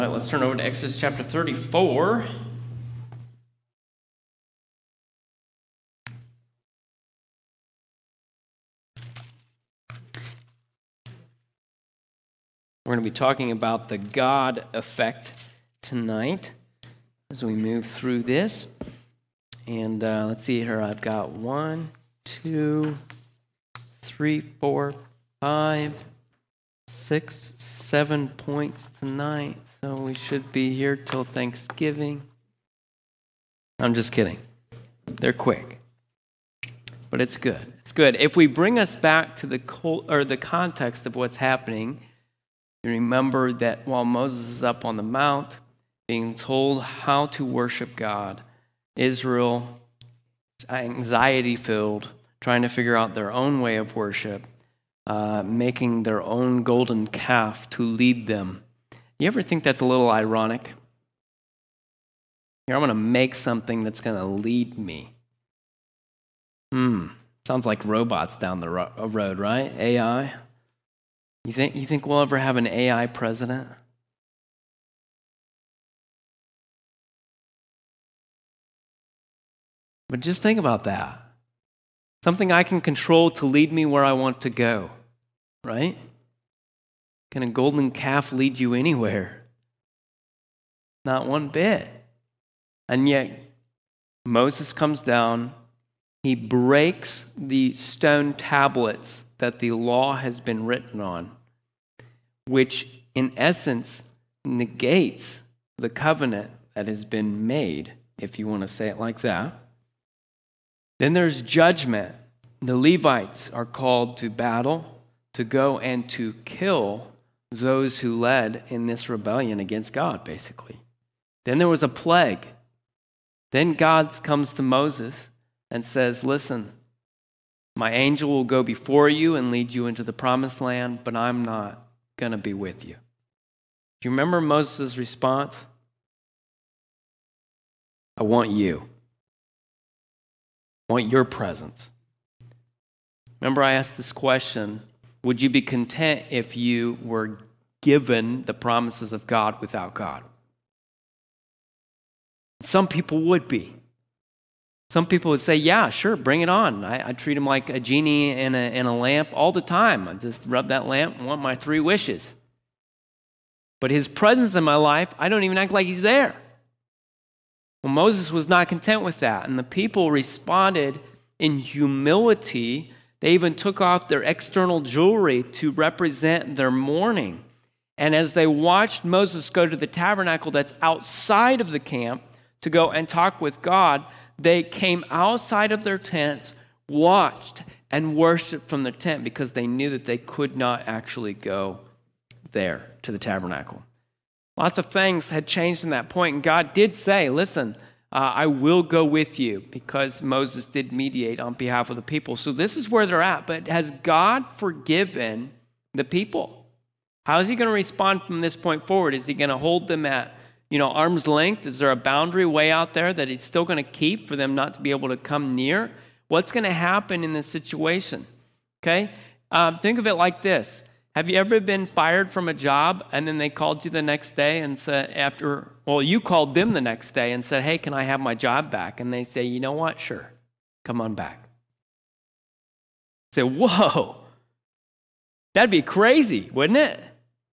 All right, let's turn over to Exodus chapter 34. We're going to be talking about the God effect tonight as we move through this. And let's see here. I've got 1, 2, 3, 4, 5, 6, 7 points tonight. So we should be here till Thanksgiving. I'm just kidding. They're quick. But it's good. It's good. If we bring us back to the context of what's happening, you remember that while Moses is up on the mount, being told how to worship God, Israel, anxiety-filled, trying to figure out their own way of worship, making their own golden calf to lead them. You ever think that's a little ironic? Here, I'm going to make something that's going to lead me. Sounds like robots down the road, right? AI. You think we'll ever have an AI president? But just think about that. Something I can control to lead me where I want to go, right? Can a golden calf lead you anywhere? Not one bit. And yet, Moses comes down, he breaks the stone tablets that the law has been written on, which in essence negates the covenant that has been made, if you want to say it like that. Then there's judgment. The Levites are called to battle, to go and to kill those who led in this rebellion against God, basically. Then there was a plague. Then God comes to Moses and says, listen, my angel will go before you and lead you into the promised land, but I'm not going to be with you. Do you remember Moses' response? I want you. I want your presence. Remember I asked this question, would you be content if you were given the promises of God without God? Some people would be. Some people would say, yeah, sure, bring it on. I treat him like a genie in a lamp all the time. I just rub that lamp and want my 3 wishes. But his presence in my life, I don't even act like he's there. Well, Moses was not content with that, and the people responded in humility. They even took off their external jewelry to represent their mourning. And as they watched Moses go to the tabernacle that's outside of the camp to go and talk with God, they came outside of their tents, watched, and worshiped from their tent because they knew that they could not actually go there to the tabernacle. Lots of things had changed in that point, and God did say, listen, I will go with you, because Moses did mediate on behalf of the people. So this is where they're at. But has God forgiven the people? How is he going to respond from this point forward? Is he going to hold them at arm's length? Is there a boundary way out there that he's still going to keep for them not to be able to come near? What's going to happen in this situation? Okay? Think of it like this. Have you ever been fired from a job and then they called you the next day and said you called them the next day and said, hey, can I have my job back? And they say, you know what? Sure. Come on back. Say, whoa. That'd be crazy, wouldn't it?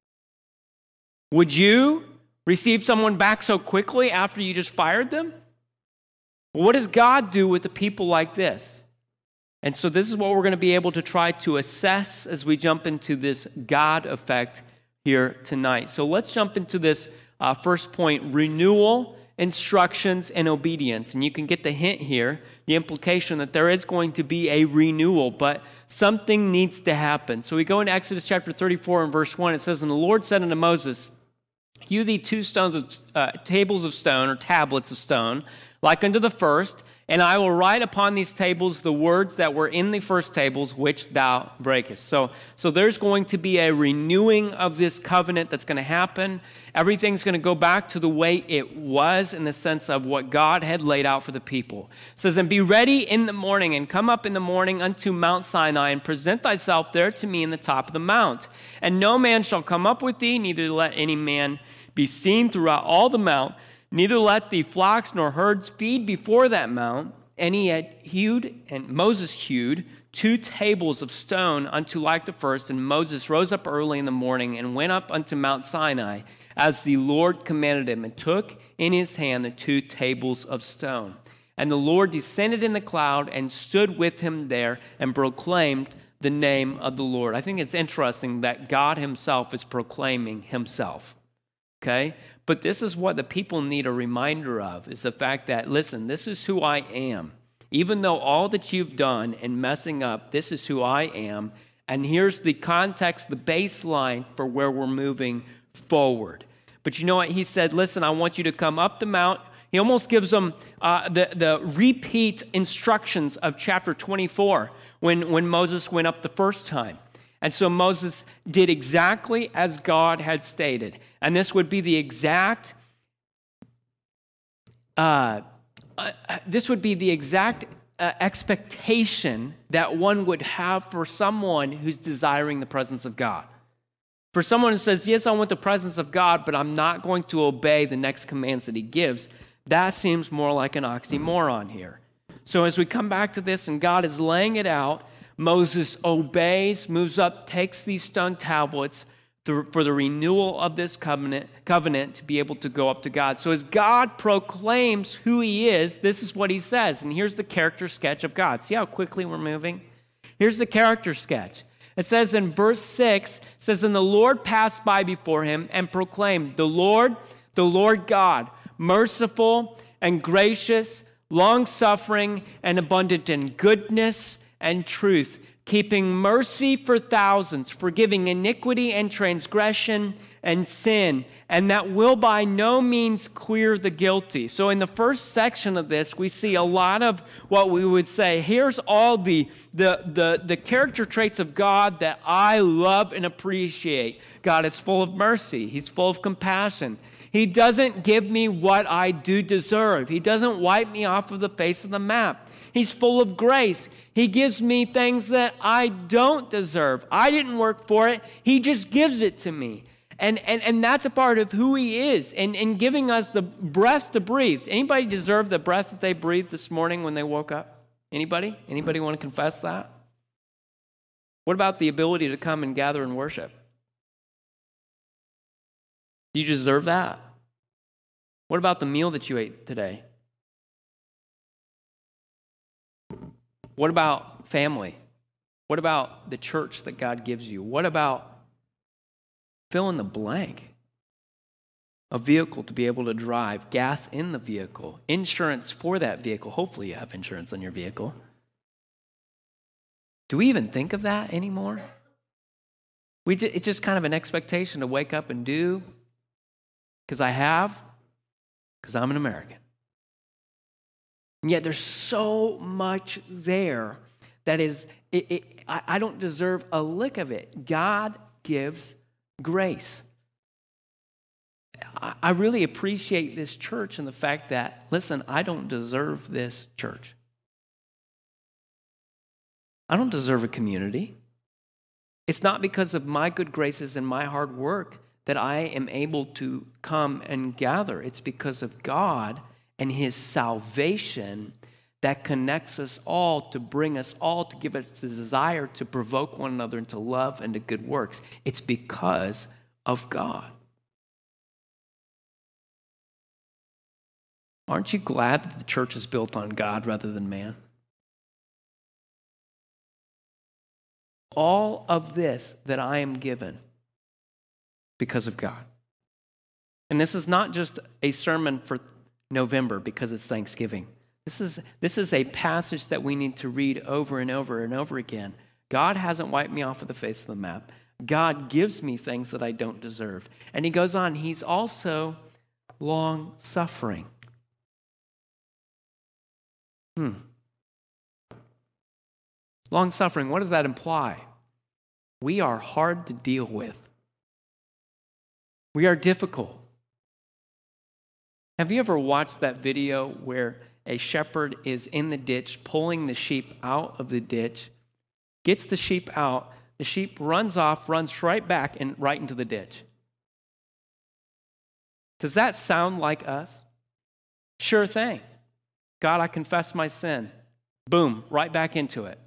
Would you receive someone back so quickly after you just fired them? Well, what does God do with the people like this? And so this is what we're going to be able to try to assess as we jump into this God effect here tonight. So let's jump into this first point, renewal, instructions, and obedience. And you can get the hint here, the implication that there is going to be a renewal, but something needs to happen. So we go into Exodus chapter 34 and verse 1. It says, and the Lord said unto Moses, hew thee 2 tables of stone, or tablets of stone, like unto the first, and I will write upon these tables the words that were in the first tables, which thou breakest. So there's going to be a renewing of this covenant that's going to happen. Everything's going to go back to the way it was in the sense of what God had laid out for the people. It says, and be ready in the morning, and come up in the morning unto Mount Sinai, and present thyself there to me in the top of the mount. And no man shall come up with thee, neither let any man be seen throughout all the mount, neither let the flocks nor herds feed before that mount. And Moses hewed 2 tables of stone unto like the first, and Moses rose up early in the morning and went up unto Mount Sinai, as the Lord commanded him, and took in his hand the 2 tables of stone. And the Lord descended in the cloud and stood with him there and proclaimed the name of the Lord. I think it's interesting that God himself is proclaiming himself. Okay? But this is what the people need a reminder of, is the fact that, listen, this is who I am. Even though all that you've done and messing up, this is who I am. And here's the context, the baseline for where we're moving forward. But you know what? He said, listen, I want you to come up the mount. He almost gives them the repeat instructions of chapter 24 when Moses went up the first time. And so Moses did exactly as God had stated. And this would be the exact expectation that one would have for someone who's desiring the presence of God. For someone who says, yes, I want the presence of God, but I'm not going to obey the next commands that he gives, that seems more like an oxymoron here. So as we come back to this and God is laying it out, Moses obeys, moves up, takes these stone tablets for the renewal of this covenant to be able to go up to God. So as God proclaims who he is, this is what he says. And here's the character sketch of God. See how quickly we're moving? Here's the character sketch. It says in verse 6, it says, and the Lord passed by before him and proclaimed, the Lord God, merciful and gracious, long-suffering and abundant in goodness and truth, keeping mercy for thousands, forgiving iniquity and transgression and sin, and that will by no means clear the guilty. So in the first section of this, we see a lot of what we would say, here's all the character traits of God that I love and appreciate. God is full of mercy. He's full of compassion. He doesn't give me what I do deserve. He doesn't wipe me off of the face of the map. He's full of grace. He gives me things that I don't deserve. I didn't work for it. He just gives it to me. And that's a part of who he is and giving us the breath to breathe. Anybody deserve the breath that they breathed this morning when they woke up? Anybody? Anybody want to confess that? What about the ability to come and gather and worship? Do you deserve that? What about the meal that you ate today? What about family? What about the church that God gives you? What about fill in the blank? A vehicle to be able to drive, gas in the vehicle, insurance for that vehicle. Hopefully you have insurance on your vehicle. Do we even think of that anymore? It's just kind of an expectation to wake up and do because I'm an American. And yet there's so much there that is, I don't deserve a lick of it. God gives grace. I really appreciate this church and the fact that, listen, I don't deserve this church. I don't deserve a community. It's not because of my good graces and my hard work that I am able to come and gather. It's because of God and his salvation that connects us all, to bring us all, to give us the desire to provoke one another into love and to good works. It's because of God. Aren't you glad that the church is built on God rather than man? All of this that I am given because of God. And this is not just a sermon for November because it's Thanksgiving. This is a passage that we need to read over and over and over again. God hasn't wiped me off of the face of the map. God gives me things that I don't deserve. And he goes on, he's also long-suffering. Long-suffering, what does that imply? We are hard to deal with. We are difficult. Have you ever watched that video where a shepherd is in the ditch, pulling the sheep out of the ditch, gets the sheep out, the sheep runs off, runs right back and right into the ditch? Does that sound like us? Sure thing. God, I confess my sin. Boom, right back into it.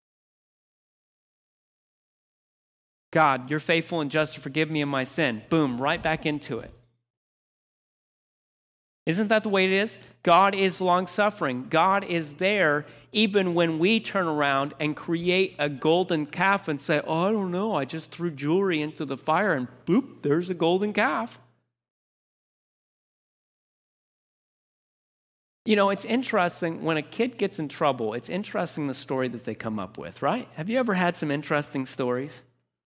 God, you're faithful and just to forgive me of my sin. Boom, right back into it. Isn't that the way it is? God is long-suffering. God is there even when we turn around and create a golden calf and say, oh, I don't know, I just threw jewelry into the fire and boop, there's a golden calf. You know, it's interesting when a kid gets in trouble, it's interesting the story that they come up with, right? Have you ever had some interesting stories?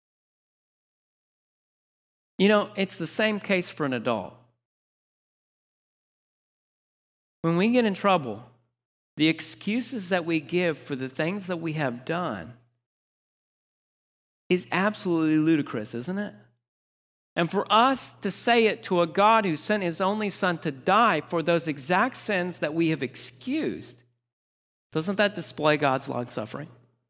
You know, it's the same case for an adult. When we get in trouble, the excuses that we give for the things that we have done is absolutely ludicrous, isn't it? And for us to say it to a God who sent his only son to die for those exact sins that we have excused, doesn't that display God's long-suffering?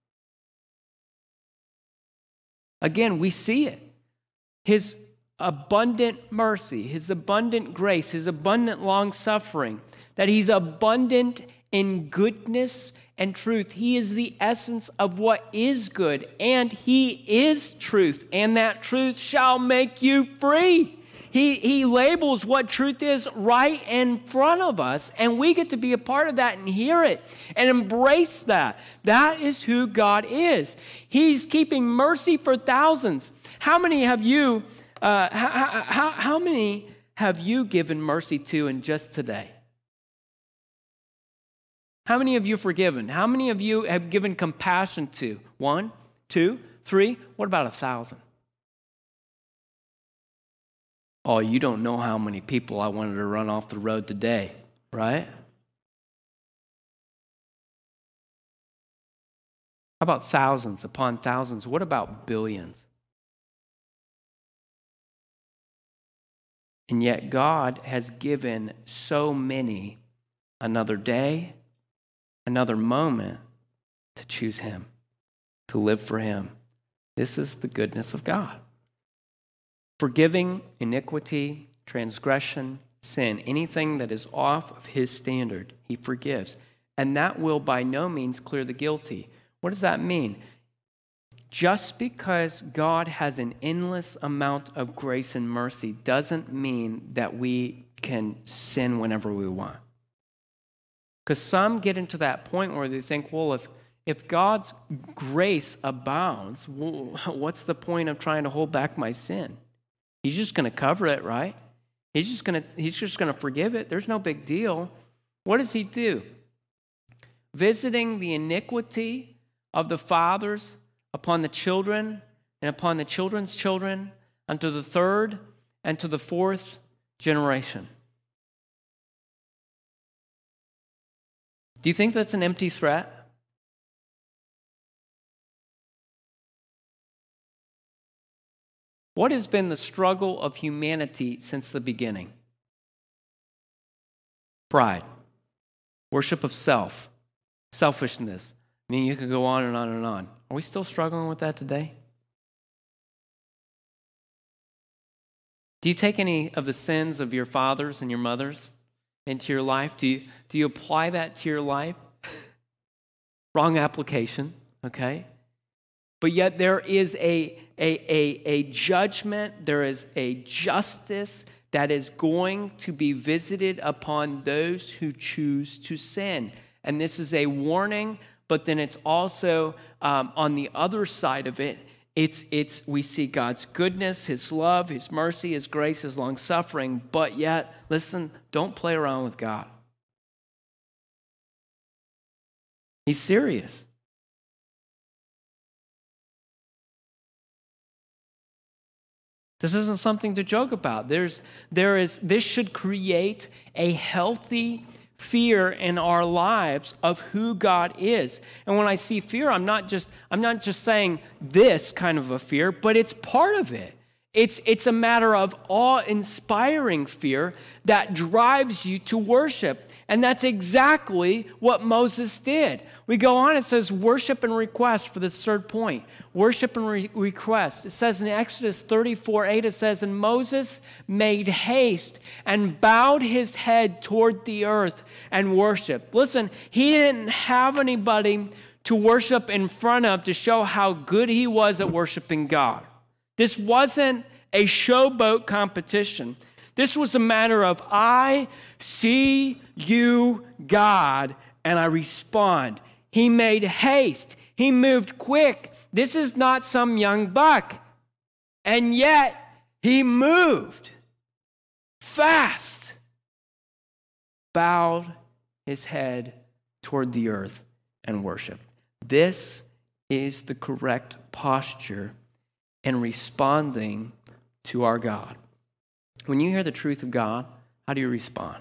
Again, we see it. His abundant mercy, his abundant grace, his abundant long-suffering, that he's abundant in goodness and truth. He is the essence of what is good, and he is truth, and that truth shall make you free. He labels what truth is right in front of us, and we get to be a part of that and hear it and embrace that. That is who God is. He's keeping mercy for thousands. How many have you how many have you given mercy to in just today? How many of you forgiven? How many of you have given compassion to? 1, 2, 3? What about 1,000? Oh, you don't know how many people I wanted to run off the road today, right? How about thousands upon thousands? What about billions? And yet God has given so many another day, another moment to choose him, to live for him. This is the goodness of God. Forgiving iniquity, transgression, sin, anything that is off of his standard, he forgives. And that will by no means clear the guilty. What does that mean? Just because God has an endless amount of grace and mercy doesn't mean that we can sin whenever we want. Because some get into that point where they think, well, if God's grace abounds, what's the point of trying to hold back my sin? He's just going to cover it, right? He's just going to forgive it. There's no big deal. What does he do? Visiting the iniquity of the fathers upon the children and upon the children's children unto the third and to the fourth generation. Do you think that's an empty threat? What has been the struggle of humanity since the beginning? Pride, worship of self, selfishness. I mean, you could go on and on and on. Are we still struggling with that today? Do you take any of the sins of your fathers and your mothers into your life? Do you apply that to your life? Wrong application, okay? But yet there is a judgment, there is a justice that is going to be visited upon those who choose to sin. And this is a warning, but then it's also on the other side of it, we see God's goodness, his love, his mercy, his grace, his long-suffering, but yet, listen, don't play around with God. He's serious. This isn't something to joke about. This should create a healthy fear in our lives of who God is. And when I see fear, I'm not just saying this kind of a fear, but it's part of it. It's a matter of awe-inspiring fear that drives you to worship. And that's exactly what Moses did. We go on, it says worship and request for this third point. Worship and request. It says in Exodus 34:8, it says, and Moses made haste and bowed his head toward the earth and worshiped. Listen, he didn't have anybody to worship in front of to show how good he was at worshiping God. This wasn't a showboat competition. This was a matter of, I see you, God, and I respond. He made haste. He moved quick. This is not some young buck. And yet, he moved fast, bowed his head toward the earth and worshiped. This is the correct posture in responding to our God. When you hear the truth of God, how do you respond?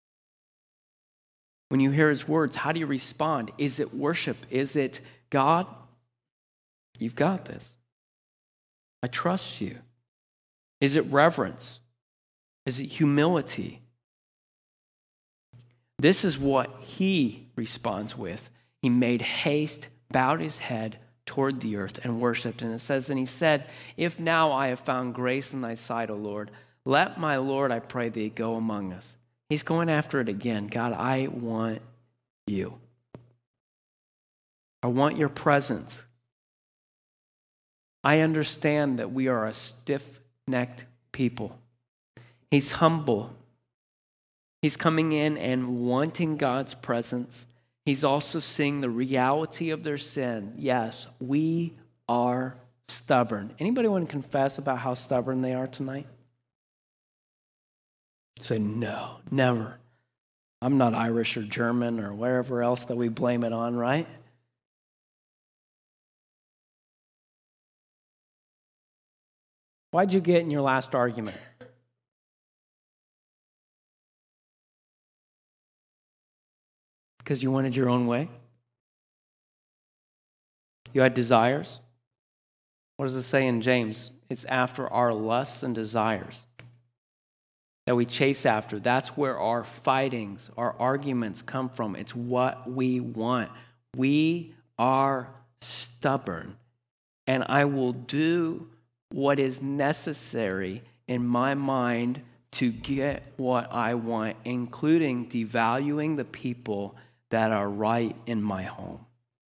When you hear his words, how do you respond? Is it worship? Is it, God, you've got this. I trust you. Is it reverence? Is it humility? This is what he responds with. He made haste, bowed his head toward the earth and worshiped. And it says, and he said, if now I have found grace in thy sight, O Lord, let my Lord, I pray thee, go among us. He's going after it again. God, I want you. I want your presence. I understand that we are a stiff-necked people. He's humble. He's coming in and wanting God's presence. He's also seeing the reality of their sin. Yes, we are stubborn. Anybody want to confess about how stubborn they are tonight? Say, no, never. I'm not Irish or German or wherever else that we blame it on, right? Why'd you get in your last argument? Because you wanted your own way? You had desires? What does it say in James? It's after our lusts and desires that we chase after. That's where our fightings, our arguments come from. It's what we want. We are stubborn, and I will do what is necessary in my mind to get what I want, including devaluing the people that are right in my home.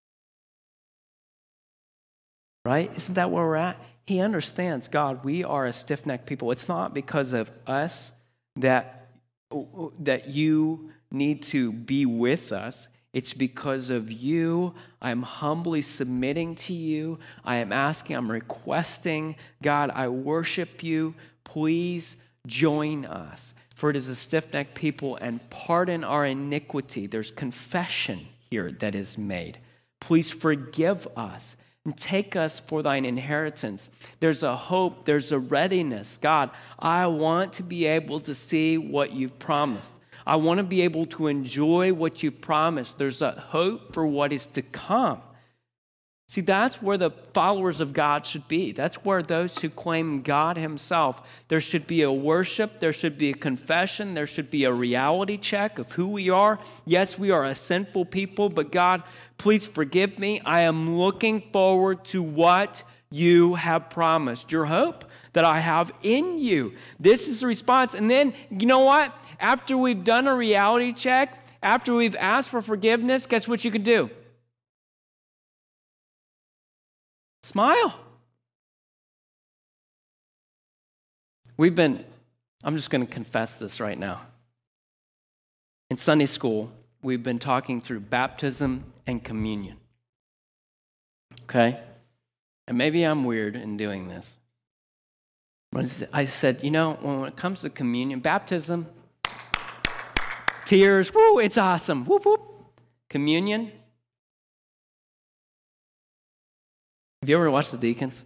Right? Isn't that where we're at? He understands, God, we are a stiff-necked people. It's not because of us that you need to be with us. It's because of you. I'm humbly submitting to you. I am asking, I'm requesting, God, I worship you. Please join us. For it is a stiff-necked people, and pardon our iniquity. There's confession here that is made. Please forgive us and take us for thine inheritance. There's a hope, there's a readiness. God, I want to be able to see what you've promised. I want to be able to enjoy what you promised. There's a hope for what is to come. See, that's where the followers of God should be. That's where those who claim God himself, there should be a worship, there should be a confession, there should be a reality check of who we are. Yes, we are a sinful people, but God, please forgive me. I am looking forward to what you have promised, your hope that I have in you. This is the response. And then, you know what? After we've done a reality check, after we've asked for forgiveness, guess what you can do? Smile. I'm just going to confess this right now. In Sunday school, we've been talking through baptism and communion. Okay? And maybe I'm weird in doing this. But I said, when it comes to communion, baptism, tears, woo, it's awesome. Whoop, whoop. Communion. Have you ever watched The Deacons?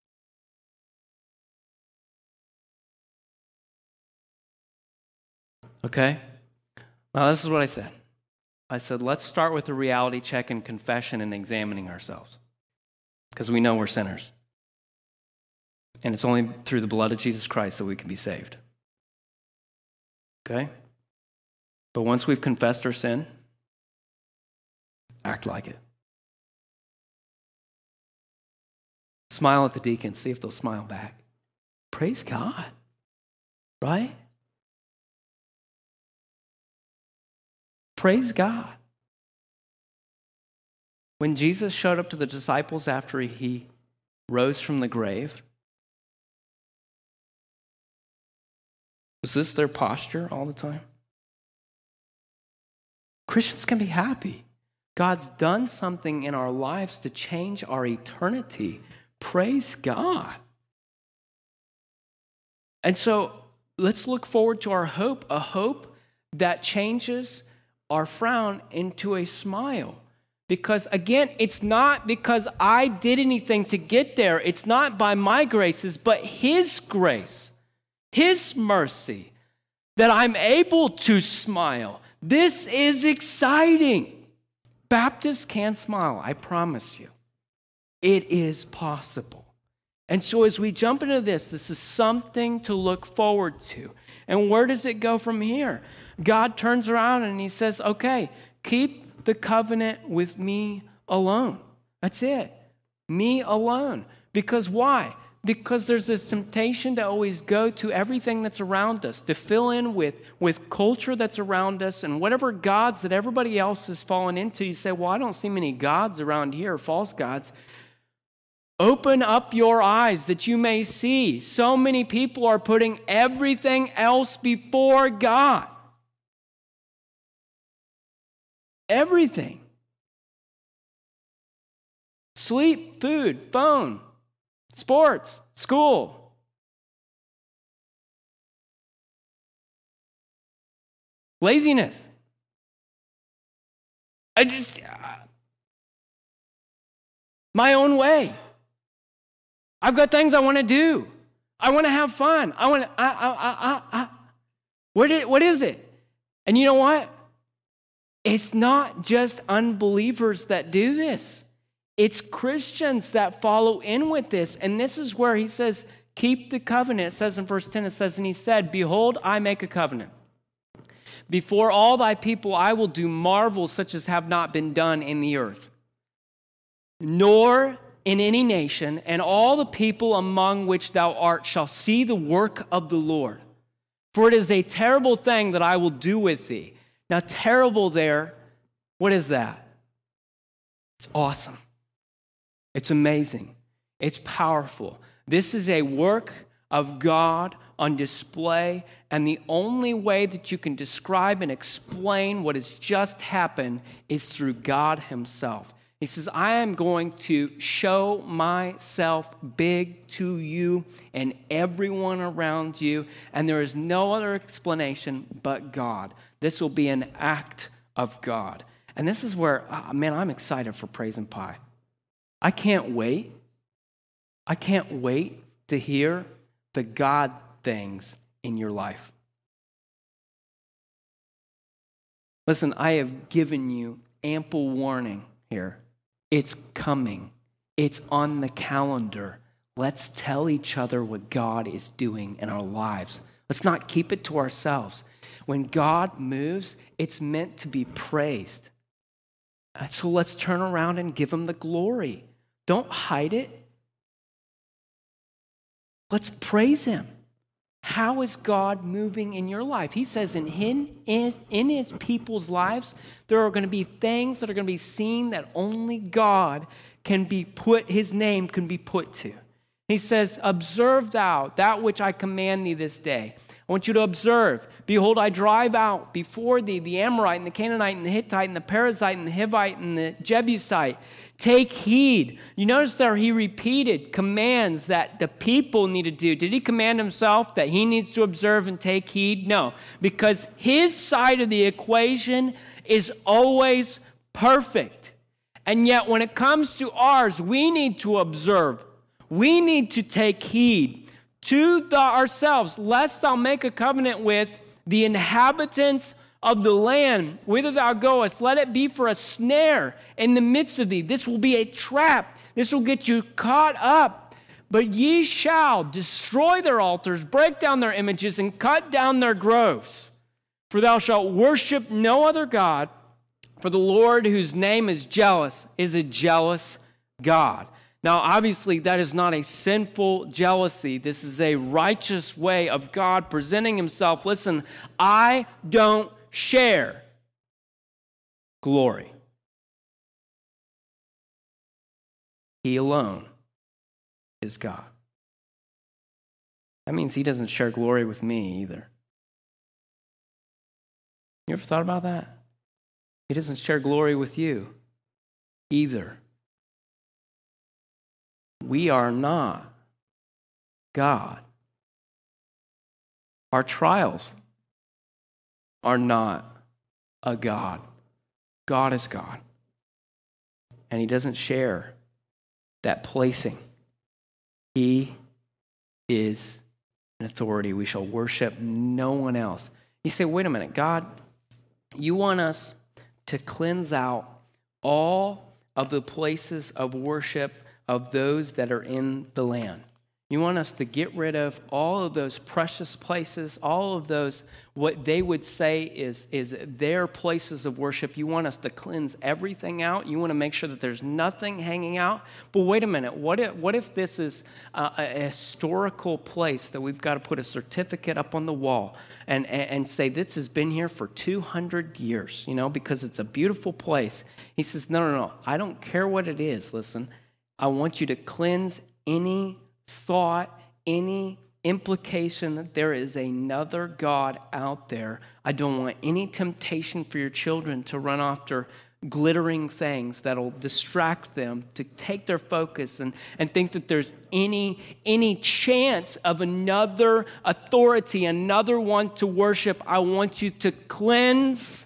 Okay? Now, this is what I said. I said, let's start with a reality check and confession and examining ourselves. Because we know we're sinners. And it's only through the blood of Jesus Christ that we can be saved. Okay? But once we've confessed our sin, act like it. Smile at the deacons, see if they'll smile back. Praise God. Right? Praise God. When Jesus showed up to the disciples after he rose from the grave, was this their posture all the time? Christians can be happy. God's done something in our lives to change our eternity. Praise God. And so let's look forward to our hope, a hope that changes our frown into a smile. Because again, it's not because I did anything to get there. It's not by my graces, but His grace, His mercy, that I'm able to smile. This is exciting. Baptists can smile, I promise you. It is possible. And so as we jump into this is something to look forward to. And where does it go from here? God turns around and He says, okay, keep the covenant with me alone. That's it. Me alone. Because why? Because there's this temptation to always go to everything that's around us, to fill in with culture that's around us and whatever gods that everybody else has fallen into. You say, well, I don't see many gods around here, false gods. Open up your eyes that you may see. So many people are putting everything else before God. Everything. Sleep, food, phone, sports, school. Laziness. My own way. I've got things I want to do. I want to have fun. What is it? And you know what? It's not just unbelievers that do this. It's Christians that follow in with this. And this is where he says, keep the covenant. It says in verse 10, it says, and he said, behold, I make a covenant. Before all thy people I will do marvels such as have not been done in the earth, nor in any nation, and all the people among which thou art shall see the work of the Lord. For it is a terrible thing that I will do with thee. Now, terrible there, what is that? It's awesome. It's amazing. It's powerful. This is a work of God on display, and the only way that you can describe and explain what has just happened is through God Himself. He says, I am going to show myself big to you and everyone around you, and there is no other explanation but God. This will be an act of God. And this is where, man, I'm excited for Praise and Pie. I can't wait. I can't wait to hear the God things in your life. Listen, I have given you ample warning here. It's coming. It's on the calendar. Let's tell each other what God is doing in our lives. Let's not keep it to ourselves. When God moves, it's meant to be praised. And so let's turn around and give Him the glory. Don't hide it. Let's praise Him. How is God moving in your life? He says in His people's lives, there are going to be things that are going to be seen that only God can be put, His name can be put to. He says, observe thou that which I command thee this day. I want you to observe. Behold, I drive out before thee the Amorite and the Canaanite and the Hittite and the Perizzite and the Hivite and the Jebusite. Take heed. You notice there he repeated commands that the people need to do. Did he command himself that he needs to observe and take heed? No, because his side of the equation is always perfect. And yet when it comes to ours, we need to observe. We need to take heed to ourselves, lest thou make a covenant with the inhabitants of the land. Whither thou goest, let it be for a snare in the midst of thee. This will be a trap. This will get you caught up. But ye shall destroy their altars, break down their images, and cut down their groves. For thou shalt worship no other God, for the Lord, whose name is jealous, is a jealous God. Now, obviously, that is not a sinful jealousy. This is a righteous way of God presenting himself. Listen, I don't share glory. He alone is God. That means he doesn't share glory with me either. You ever thought about that? He doesn't share glory with you either. We are not God. Our trials are not a God. God is God. And he doesn't share that placing. He is an authority. We shall worship no one else. You say, wait a minute, God, you want us to cleanse out all of the places of worship of those that are in the land. You want us to get rid of all of those precious places, all of those, what they would say is their places of worship. You want us to cleanse everything out. You want to make sure that there's nothing hanging out. But wait a minute, what if this is a historical place that we've got to put a certificate up on the wall and say this has been here for 200 years, because it's a beautiful place. He says, no, I don't care what it is. Listen, I want you to cleanse any thought, any implication that there is another God out there. I don't want any temptation for your children to run after glittering things that'll distract them, to take their focus and think that there's any chance of another authority, another one to worship. I want you to cleanse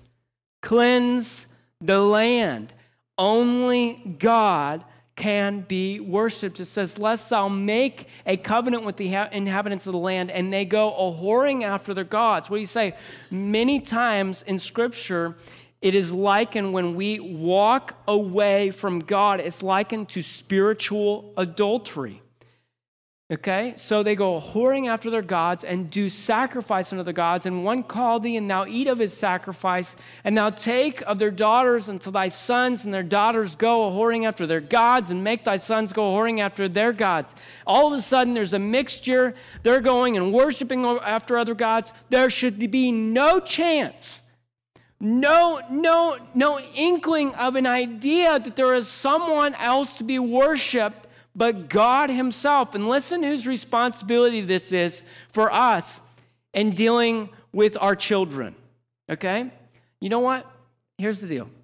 the land. Only God can be worshipped. It says, lest thou make a covenant with the inhabitants of the land, and they go a-whoring after their gods. What do you say? Many times in Scripture, it is likened when we walk away from God, it's likened to spiritual adultery. Okay, so they go whoring after their gods and do sacrifice unto their gods, and one call thee, and thou eat of his sacrifice, and thou take of their daughters unto thy sons, and their daughters go whoring after their gods, and make thy sons go whoring after their gods. All of a sudden, there's a mixture. They're going and worshiping after other gods. There should be no chance, no inkling of an idea that there is someone else to be worshiped but God himself. And listen whose responsibility this is for us in dealing with our children. Okay? You know what? Here's the deal.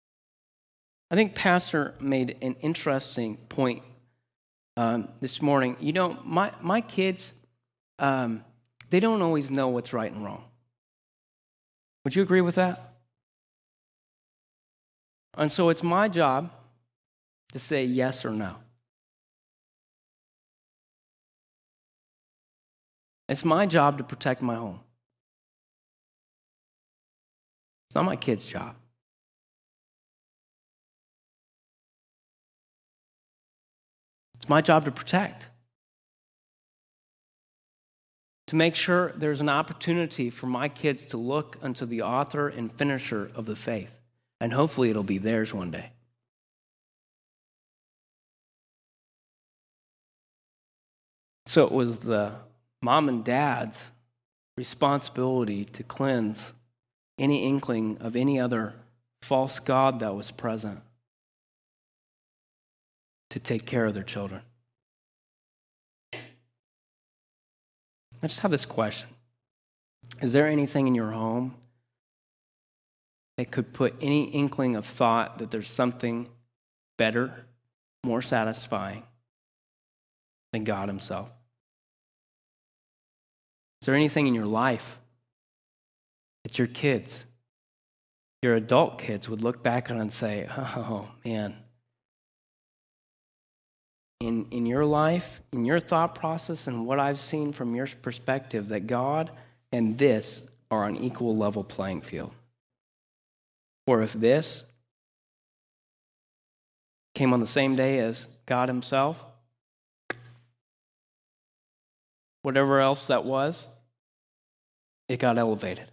I think Pastor made an interesting point this morning. My kids, they don't always know what's right and wrong. Would you agree with that? And so it's my job to say yes or no. It's my job to protect my home. It's not my kid's job. It's my job to protect. To make sure there's an opportunity for my kids to look unto the author and finisher of the faith. And hopefully it'll be theirs one day. So it was the mom and dad's responsibility to cleanse any inkling of any other false god that was present, to take care of their children. I just have this question. Is there anything in your home that could put any inkling of thought that there's something better, more satisfying than God himself? Is there anything in your life that your kids, your adult kids, would look back on and say, oh, man, in your life, in your thought process, and what I've seen from your perspective, that God and this are on equal level playing field? Or if this came on the same day as God himself, whatever else that was, it got elevated.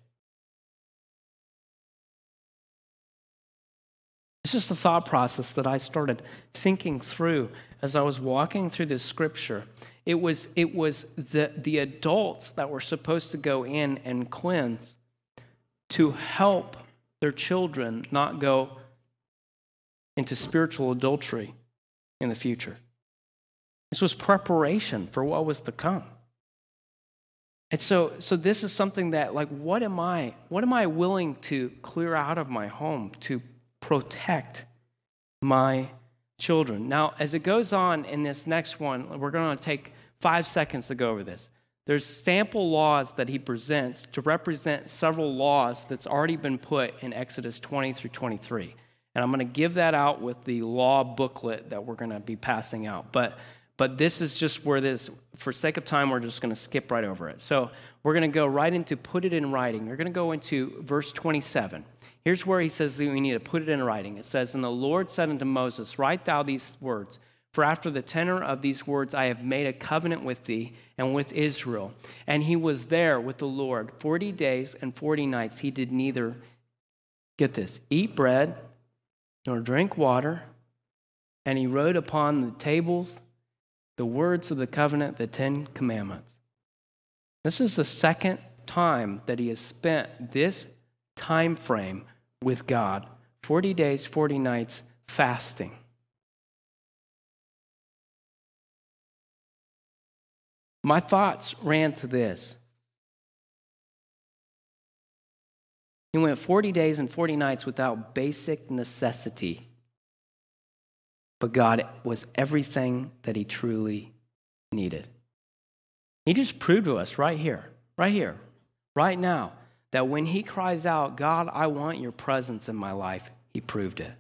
It's just a thought process that I started thinking through as I was walking through this scripture. It was the adults that were supposed to go in and cleanse to help their children not go into spiritual adultery in the future. This was preparation for what was to come. And so this is something that, like, what am I willing to clear out of my home to protect my children? Now, as it goes on in this next one, we're going to take 5 seconds to go over this. There's sample laws that he presents to represent several laws that's already been put in Exodus 20 through 23. And I'm going to give that out with the law booklet that we're going to be passing out. But this is just where this, for sake of time, we're just going to skip right over it. So we're going to go right into put it in writing. We're going to go into verse 27. Here's where he says that we need to put it in writing. It says, "And the Lord said unto Moses, Write thou these words, for after the tenor of these words I have made a covenant with thee and with Israel. And he was there with the Lord 40 days and 40 nights. He did neither," get this, "eat bread nor drink water. And he wrote upon the tables the words of the covenant, the 10 commandments." This is the second time that he has spent this time frame with God. 40 days, 40 nights fasting. My thoughts ran to this. He went 40 days and 40 nights without basic necessity. But God was everything that he truly needed. He just proved to us right here, right now, that when he cries out, "God, I want your presence in my life," he proved it.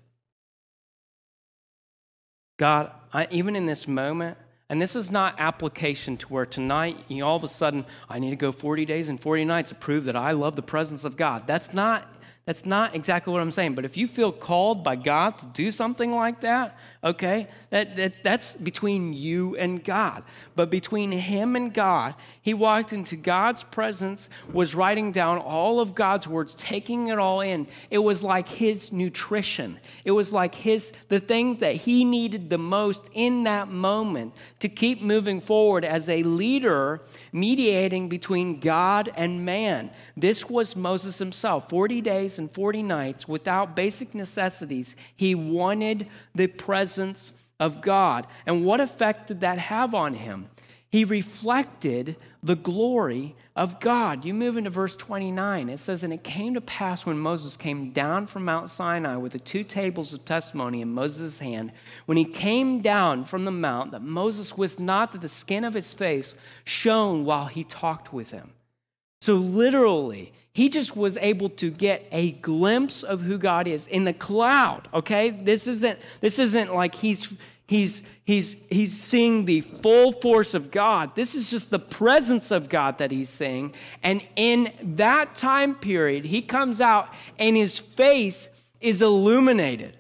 God, even in this moment, and this is not application to where tonight, all of a sudden, I need to go 40 days and 40 nights to prove that I love the presence of God. That's not exactly what I'm saying. But if you feel called by God to do something like that, okay, that's between you and God. But between him and God, he walked into God's presence, was writing down all of God's words, taking it all in. It was like his nutrition. It was like the thing that he needed the most in that moment to keep moving forward as a leader mediating between God and man. This was Moses himself, 40 days and 40 nights without basic necessities. He wanted the presence of God. And what effect did that have on him? He reflected the glory of God. You move into verse 29. It says, "And it came to pass when Moses came down from Mount Sinai with the 2 tables of testimony in Moses' hand, when he came down from the mount, that Moses wist not that the skin of his face shone while he talked with him." So literally, he just was able to get a glimpse of who God is in the cloud, okay? This isn't like he's seeing the full force of God. This is just the presence of God that he's seeing. And in that time period, he comes out and his face is illuminated.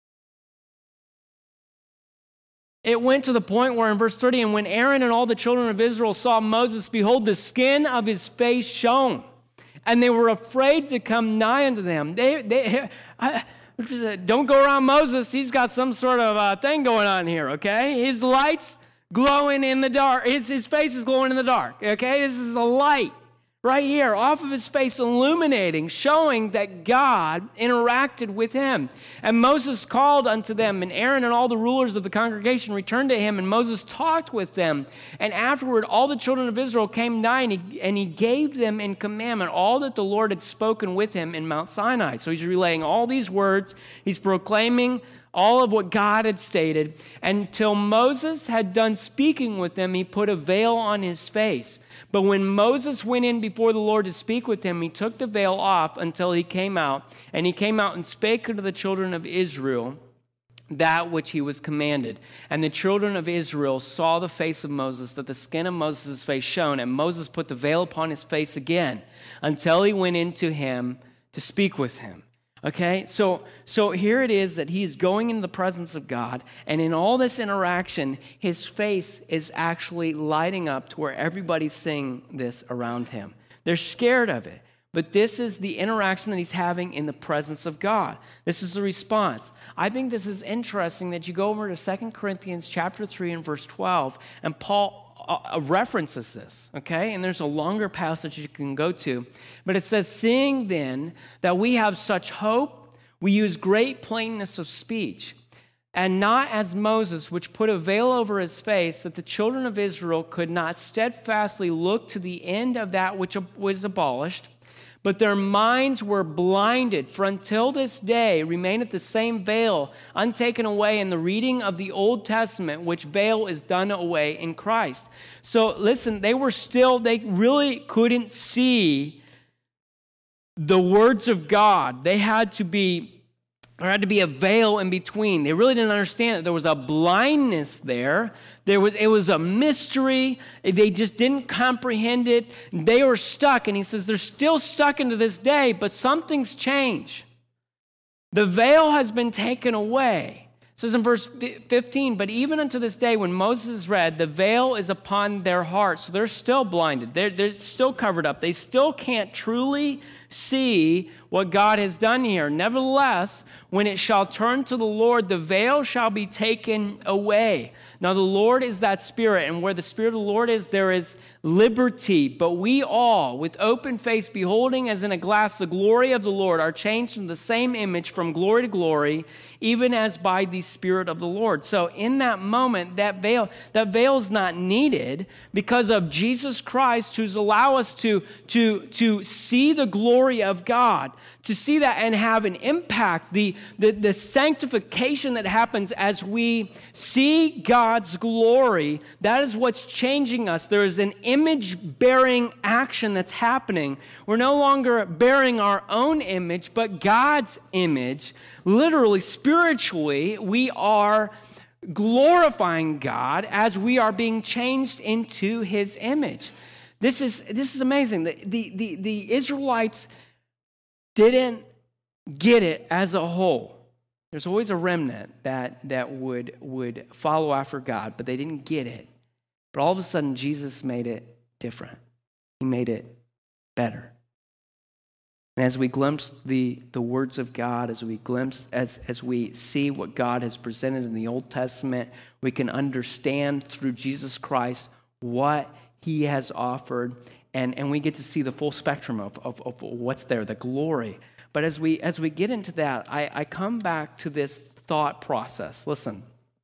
It went to the point where in verse 30, "And when Aaron and all the children of Israel saw Moses, behold, the skin of his face shone, and they were afraid to come nigh unto them." Don't go around Moses. He's got some sort of thing going on here, okay? His light's glowing in the dark. His face is glowing in the dark, okay? This is a light right here off of his face, illuminating, showing that God interacted with him. "And Moses called unto them, and Aaron and all the rulers of the congregation returned to him, and Moses talked with them. And afterward all the children of Israel came nigh, and he gave them in commandment all that the Lord had spoken with him in Mount Sinai." So he's relaying all these words. He's proclaiming all of what God had stated. "Until Moses had done speaking with them, he put a veil on his face. But when Moses went in before the Lord to speak with him, he took the veil off until he came out. And he came out and spake unto the children of Israel that which he was commanded. And the children of Israel saw the face of Moses, that the skin of Moses' face shone. And Moses put the veil upon his face again until he went into him to speak with him." Okay, so here it is that he's going into the presence of God, and in all this interaction, his face is actually lighting up to where everybody's seeing this around him. They're scared of it, but this is the interaction that he's having in the presence of God. This is the response. I think this is interesting that you go over to 2 Corinthians chapter 3 and verse 12, and Paul references this, okay? And there's a longer passage you can go to. But it says, seeing then that we have such hope, we use great plainness of speech, and not as Moses, which put a veil over his face, that the children of Israel could not steadfastly look to the end of that which was abolished, but their minds were blinded, for until this day remaineth the same veil untaken away in the reading of the Old Testament, which veil is done away in Christ. So listen, they really couldn't see the words of God. There had to be a veil in between. They really didn't understand it. There was a blindness there. It was a mystery. They just didn't comprehend it. They were stuck. And he says they're still stuck into this day, but something's changed. The veil has been taken away. It says in verse 15, but even unto this day when Moses is read, the veil is upon their hearts. So they're still blinded. They're still covered up. They still can't truly see what God has done here. Nevertheless, when it shall turn to the Lord, the veil shall be taken away. Now the Lord is that Spirit, and where the Spirit of the Lord is, there is liberty. But we all, with open face, beholding as in a glass the glory of the Lord, are changed from the same image from glory to glory, even as by the Spirit of the Lord. So in that moment, that veil is not needed because of Jesus Christ, who's allowed us to see the glory of God, to see that and have an impact, the sanctification that happens as we see God's glory. That is what's changing us. There is an image-bearing action that's happening. We're no longer bearing our own image, but God's image. Literally, spiritually, we are glorifying God as we are being changed into His image. This is amazing. The Israelites didn't get it as a whole. There's always a remnant that would follow after God, but they didn't get it. But all of a sudden, Jesus made it different. He made it better. And as we glimpse the words of God, as we see what God has presented in the Old Testament, we can understand through Jesus Christ what He has offered, and we get to see the full spectrum of what's there, the glory. But as we get into that, I come back to this thought process. Listen,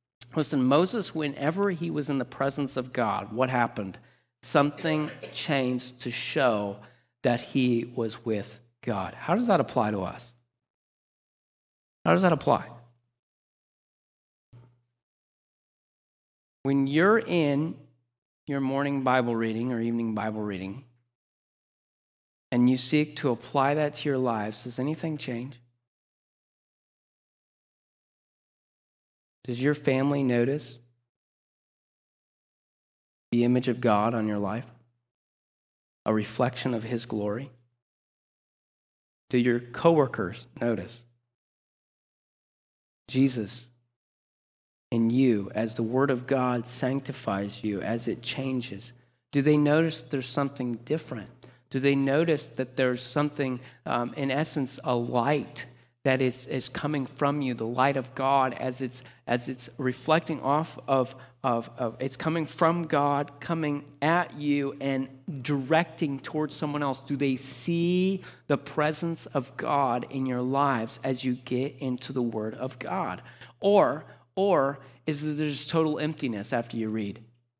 Moses, whenever he was in the presence of God, what happened? Something changed to show that he was with God. How does that apply to us? How does that apply? When you're in your morning Bible reading or evening Bible reading, and you seek to apply that to your lives, does anything change? Does your family notice the image of God on your life? A reflection of His glory? Do your coworkers notice Jesus in you as the Word of God sanctifies you, as it changes? Do they notice there's something different? Do they notice that there's something, in essence, a light that is coming from you, the light of God, as it's reflecting off of it's coming from God, coming at you and directing towards someone else? Do they see the presence of God in your lives as you get into the Word of God? Or is there just total emptiness after you read?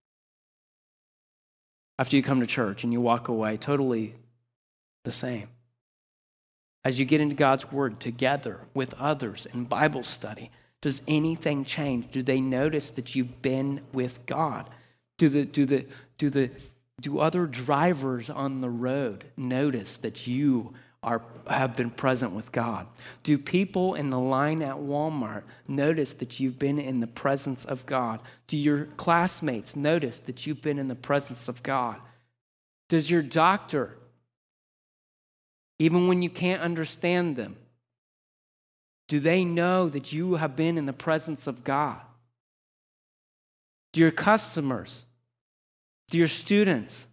After you come to church and you walk away totally the same. As you get into God's Word together with others in Bible study, does anything change? Do they notice that you've been with God? Do other drivers on the road notice that you have been present with God? Do people in the line at Walmart notice that you've been in the presence of God? Do your classmates notice that you've been in the presence of God? Does your doctor, even when you can't understand them, Do they know that you have been in the presence of God? Do your customers? Do your students?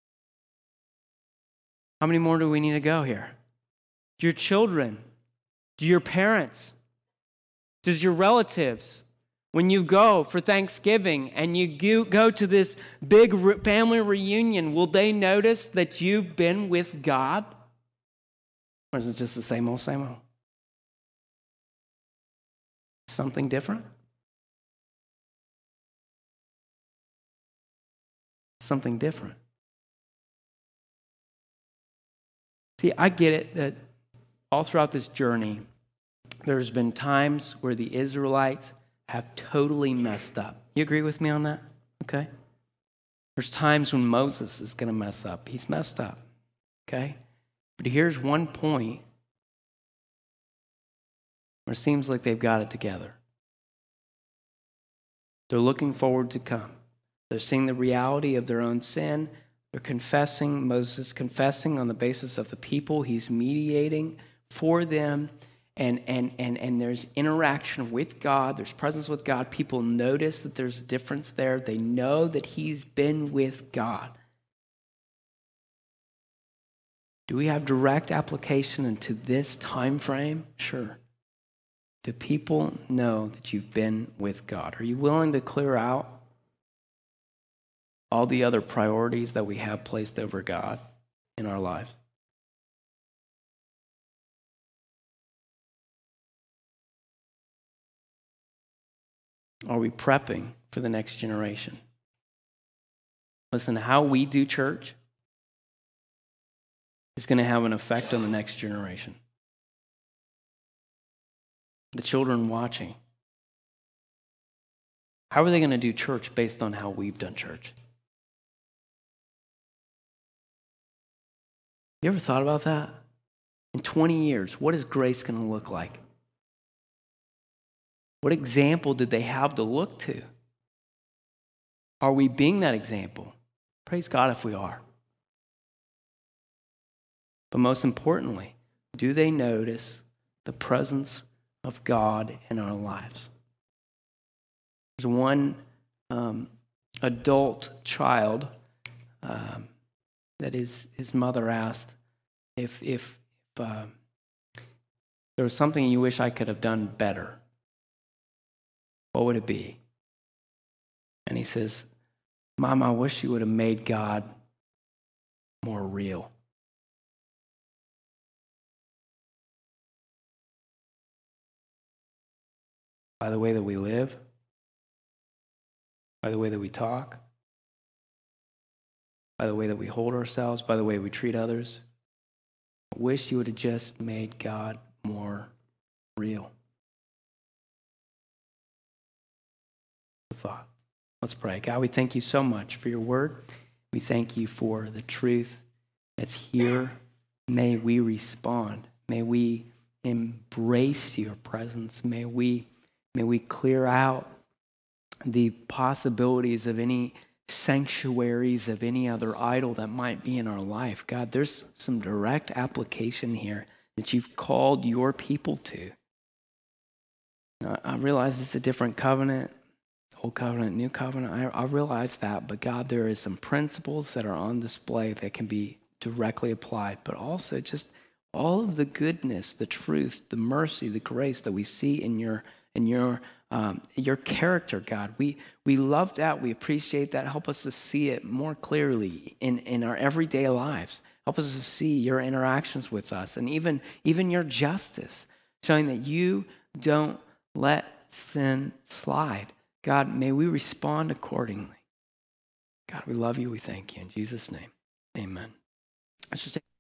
How many more do we need to go here? Do your children? Do your parents? Does your relatives? When you go for Thanksgiving and you go to this big family reunion, will they notice that you've been with God? Or is it just the same old, same old? Something different? Something different. See, I get it that all throughout this journey, there's been times where the Israelites have totally messed up. You agree with me on that? Okay? There's times when Moses is going to mess up. He's messed up. Okay? But here's one point where it seems like they've got it together. They're looking forward to come. They're seeing the reality of their own sin. They're confessing. Moses is confessing on the basis of the people. He's mediating for them. And there's interaction with God. There's presence with God. People notice that there's a difference there. They know that he's been with God. Do we have direct application into this time frame? Sure. Do people know that you've been with God? Are you willing to clear out all the other priorities that we have placed over God in our lives? Are we prepping for the next generation? Listen, how we do church is going to have an effect on the next generation. The children watching. How are they going to do church based on how we've done church? You ever thought about that? In 20 years, what is grace going to look like? What example did they have to look to? Are we being that example? Praise God if we are. But most importantly, do they notice the presence of God in our lives? There's one adult child that his mother asked if there was something you wish I could have done better. What would it be? And he says, Mom, I wish you would have made God more real. By the way that we live, by the way that we talk, by the way that we hold ourselves, by the way we treat others. I wish you would have just made God more real. Thought. Let's pray. God, we thank you so much for your word. We thank you for the truth that's here. May we respond. May we embrace your presence. May we clear out the possibilities of any sanctuaries of any other idol that might be in our life. God, there's some direct application here that you've called your people to. Now, I realize it's a different covenant. Old covenant, new covenant, I realize that, but God, there is some principles that are on display that can be directly applied, but also just all of the goodness, the truth, the mercy, the grace that we see in your character, God. We love that. We appreciate that. Help us to see it more clearly in our everyday lives. Help us to see your interactions with us and even your justice, showing that you don't let sin slide. God, may we respond accordingly. God, we love you. We thank you. In Jesus' name, amen. Let's just